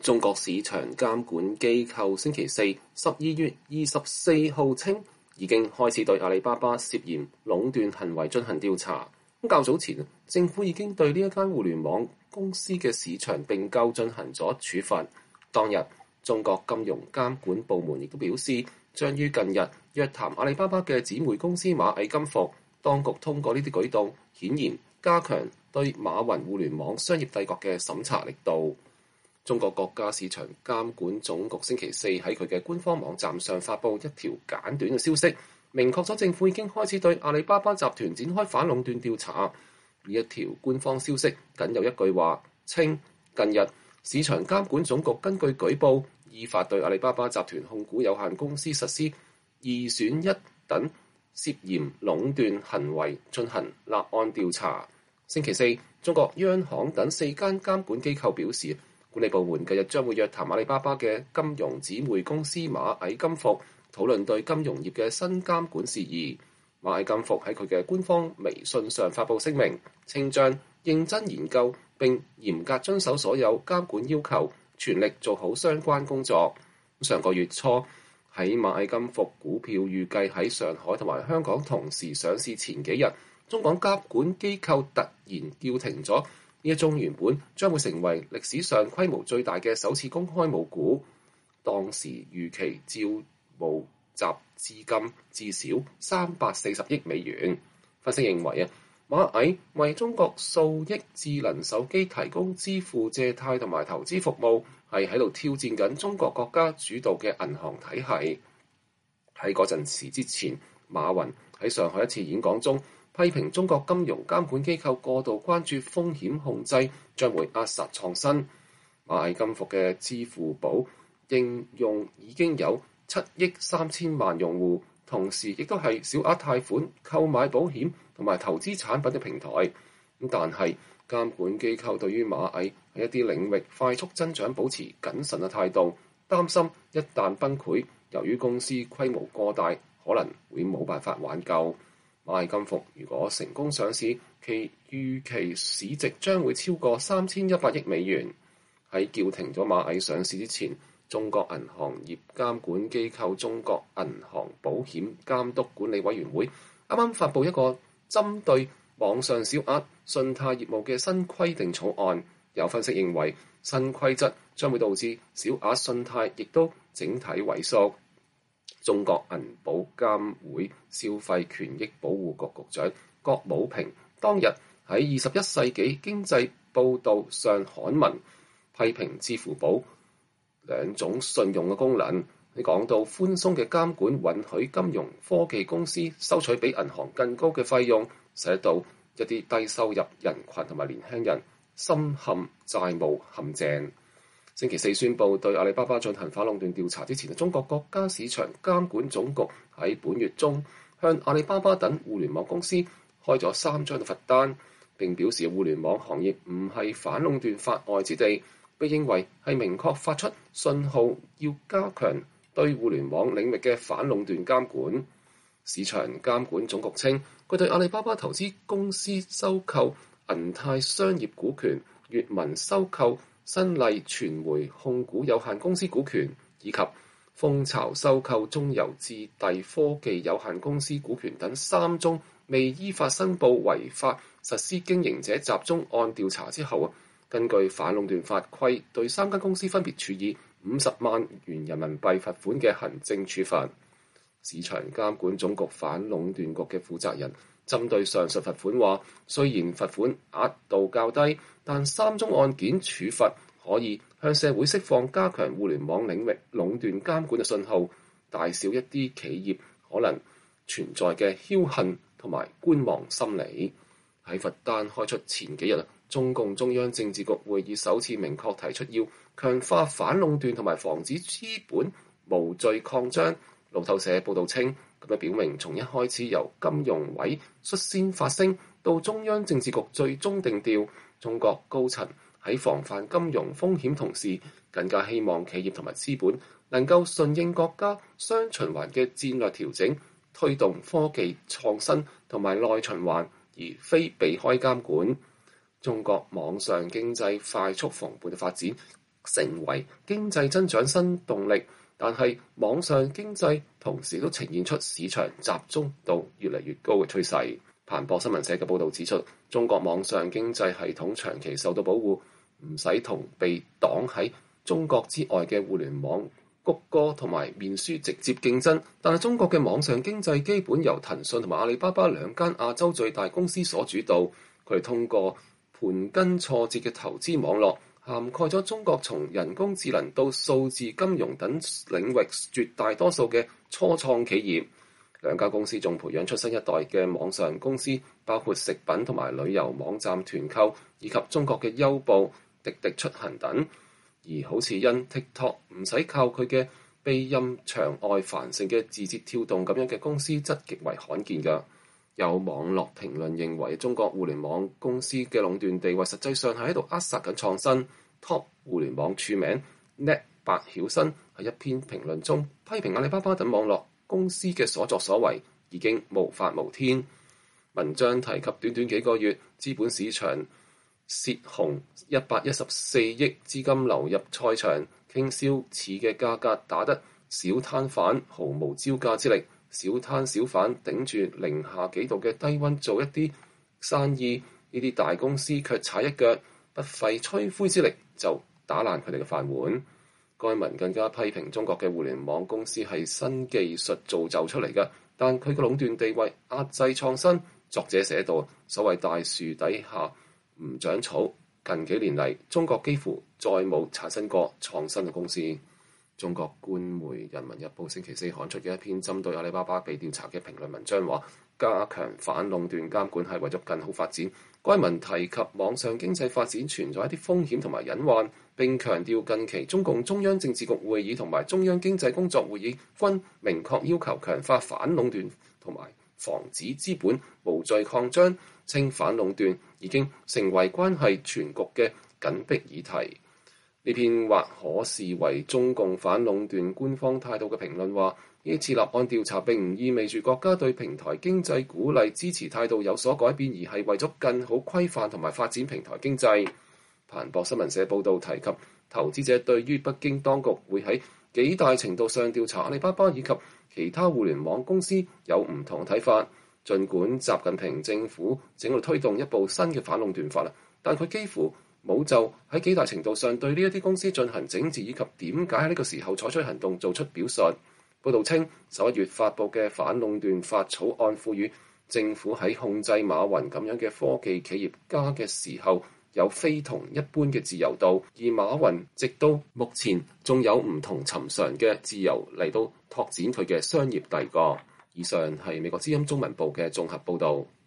中國市場監管機構星期四12月24號稱，已經開始對阿里巴巴涉嫌壟斷行為進行調查。較早前，政府已經對呢一間互聯網公司嘅市場併購進行咗處罰。當日，中國金融監管部門亦都表示，將於近日約談阿里巴巴嘅姊妹公司螞蟻金服。當局通過呢啲舉動，顯然加強對馬雲互聯網商業帝國嘅審查力度。中國國家市場監管總局星期四喺佢嘅官方網站上發布一條簡短嘅消息，明確咗政府已經開始對阿里巴巴集團展開反壟斷調查。呢一條官方消息僅有一句話，稱近日市場監管總局根據舉報，依法對阿里巴巴集團控股有限公司實施二選一等涉嫌壟斷行為進行立案調查。星期四，中國央行等4間監管機構表示，管理部門近日將會約談阿里巴巴嘅金融姊妹公司螞蟻金服，討論對金融業嘅新監管事宜。螞蟻金服喺佢嘅官方微信上發布聲明，稱將認真研究並嚴格遵守所有監管要求，全力做好相關工作。上個月初，喺螞蟻金服股票預計喺上海同埋香港同時上市前幾日，中港監管機構突然叫停咗呢一宗原本將會成為歷史上規模最大嘅首次公開募股。當時預期招募集資金至少340億美元。分析認為螞蟻為中國數億智能手機提供支付借貸同埋投資服務，係喺度挑戰緊中國國家主導嘅銀行體系。喺嗰陣時之前，馬雲喺上海一次演講中批評中國金融監管機構過度關注風險控制，將會扼殺創新。螞蟻金服嘅支付寶應用已經有7億3千萬用戶，同時亦都係小額貸款、購買保險同埋投資產品嘅平台。但係監管機構對於螞蟻喺一啲領域快速增長保持謹慎嘅態度，擔心一旦崩潰，由於公司規模過大，可能會冇辦法挽救。螞蟻金服如果成功上市，其預期市值將會超過3100億美元。喺叫停咗螞蟻上市之前，中國銀行業監管機構中國銀行保險監督管理委員會啱啱發布一個針對網上小額信貸業務嘅新規定草案。有分析認為，新規則將會導致小額信貸亦都整體萎縮。中國銀保監會消費權益保護局局長郭武平當日喺21世紀經濟報導上刊文，批評支付寶兩種信用嘅功能。你講到寬鬆嘅監管允許金融科技公司收取比銀行更高嘅費用，使到一啲低收入人群同埋年輕人深陷債務陷阱。星期四宣布對阿里巴巴進行反壟斷調查之前，中國國家市場監管總局喺本月中向阿里巴巴等互聯網公司開咗3張罰單，並表示互聯網行業唔係反壟斷法外之地，被認為係明確發出信號，要加強對互聯網領域嘅反壟斷監管。市場監管總局稱，佢對阿里巴巴投資公司收購銀泰商業股權、閱文收購新麗傳媒控股有限公司股權，以及蜂巢收購中郵智遞科技有限公司股權等3宗未依法申報違法實施經營者集中案調查之後，根據反壟斷法規，對3間公司分別處以50萬元人民幣罰款嘅行政處罰。市場監管總局反壟斷局嘅負責人針對上述罰款話，雖然罰款額度較低，但3宗案件處罰可以向社會釋放加強互聯網領域壟斷監管嘅信號，大小一啲企業可能存在嘅僥倖同埋觀望心理。喺罰單開出前幾日，中共中央政治局會議首次明確提出要強化反壟斷同埋防止資本無序擴張。路透社報導稱，咁樣表明從一開始由金融委率先發聲，到中央政治局最終定調，中國高層喺防範金融風險同時，更加希望企業同埋資本能夠順應國家雙循環嘅戰略調整，推動科技創新同埋內循環，而非避開監管。中國網上經濟快速蓬勃嘅發展， 成為經濟增長新動力。但係網上經濟同時都呈現出市場集中度越嚟越高嘅趨勢。彭博新聞社嘅報導指出，中國網上經濟系統長期受到保護，唔使同被擋喺中國之外嘅互聯網谷歌同埋面書直接競爭。但係中國嘅網上經濟基本由騰訊同埋阿里巴巴兩間亞洲最大公司所主導，佢哋通過盤根錯節嘅投資網絡，涵蓋咗中國從人工智能到數字金融等領域絕大多數嘅初創企業。兩家公司仲培養出新一代嘅網上公司，包括食品同埋旅遊網站團購，以及中國嘅優步、滴滴出行等。而好似因 TikTok 唔使靠佢嘅庇蔭牆外繁盛嘅字節跳動咁樣嘅公司，則極為罕見㗎。有網絡評論認為，中國互聯網公司嘅壟斷地位實際上係喺度扼殺緊創新。Top 互聯網署名 Net 白曉生喺一篇評論中批評阿里巴巴等網絡公司嘅所作所為已經無法無天。文章提及短短幾個月，資本市場洩洪114億資金流入賽場，傾銷似嘅價格打得小攤販毫無招架之力。小攤小販頂住零下幾度嘅低溫做一啲生意，呢啲大公司卻踩一腳，不費吹灰之力就打爛佢哋嘅飯碗。該文更加批評中國嘅互聯網公司係新技術造就出嚟嘅，但佢嘅壟斷地位壓制創新。作者寫道：所謂大樹底下唔長草，近幾年嚟中國幾乎再冇產生過創新嘅公司。中國官媒《人民日報》星期四刊出嘅一篇針對阿里巴巴被調查嘅評論文章話，加強反壟斷監管係為咗更好發展。該文提及網上經濟發展存在一啲風險同埋隱患，並強調近期中共中央政治局會議同埋中央經濟工作會議均明確要求強化反壟斷同埋防止資本無序擴張，稱反壟斷已經成為關係全局嘅緊迫議題。呢篇或可視為中共反壟斷官方態度嘅評論話，呢次立案調查並唔意味住國家對平台經濟鼓勵支持態度有所改變，而係為咗更好規範同埋發展平台經濟。彭博新聞社報導提及，投資者對於北京當局會喺幾大程度上調查阿里巴巴以及其他互聯網公司有唔同睇法。儘管習近平政府正喺度推動一部新嘅反壟斷法，但佢幾乎冇就喺幾大程度上對呢一啲公司進行整治，以及點解喺呢個時候採取行動做出表述。報導稱，11月發布嘅反壟斷法草案賦予政府喺控制馬雲咁樣嘅科技企業家嘅時候有非同一般嘅自由度，而馬雲直到目前仲有唔同尋常嘅自由嚟到拓展佢嘅商業帝國。以上係美國之音中文部嘅綜合報導。